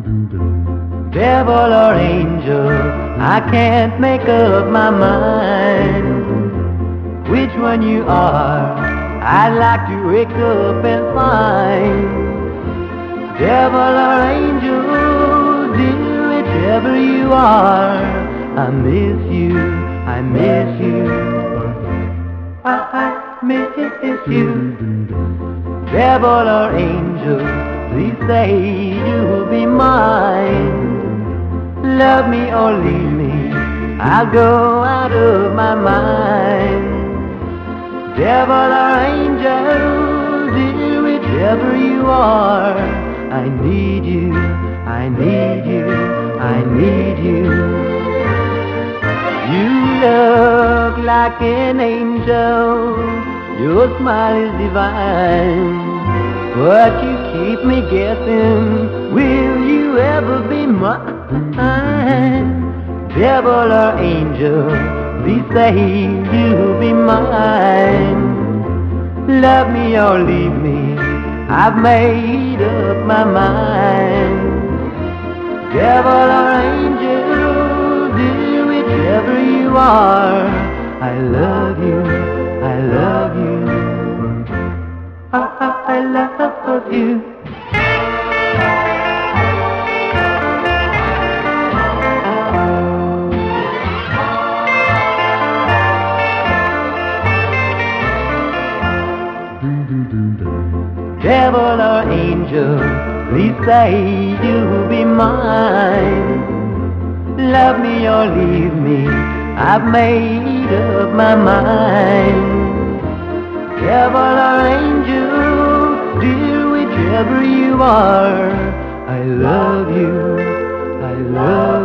Devil or angel, I can't make up my mind which one you are. I'd like to wake up and find. Devil or angel, dear, whichever you are, I miss you, I miss you, I miss you. Devil or angel, please say you'll be mine. Love me or leave me, I'll go out of my mind. Devil or angel, dear, whichever you are, I need you, I need you, I need you. You look like an angel, your smile is divine, but you keep me guessing, will you ever be mine? Devil or angel, please say you'll be mine. Love me or leave me, I've made up my mind. Devil or angel, dear, whichever you are, I love you, I love you, I love you. Devil or angel, please say you'll be mine. Love me or leave me, I've made up my mind. Devil or angel, dear, whichever you are, I love you, I love you.